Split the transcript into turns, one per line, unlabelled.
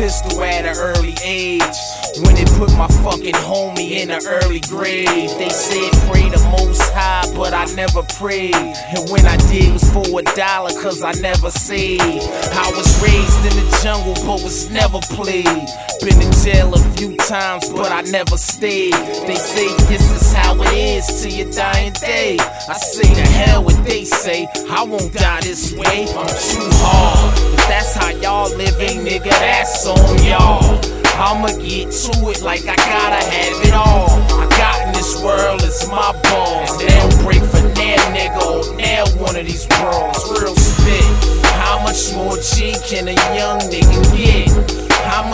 pistol at an early age, when it put my fucking homie in an early grave. They said pray the Most High, but I never prayed. And when I did, it was for $1, cause I never saved. I was raised in the jungle, but was never played. Been in jail a few times, but I never stayed. They say this is how it is till your dying day. I say to hell what they say, I won't die this way. I'm too hard. If that's how y'all living, nigga, that's on y'all. I'ma get to it like I gotta have it all. I got in this world, it's my balls. They don't break for nail, nigga, or nail one of these brawls. Real spit. How much more G can a young nigga get?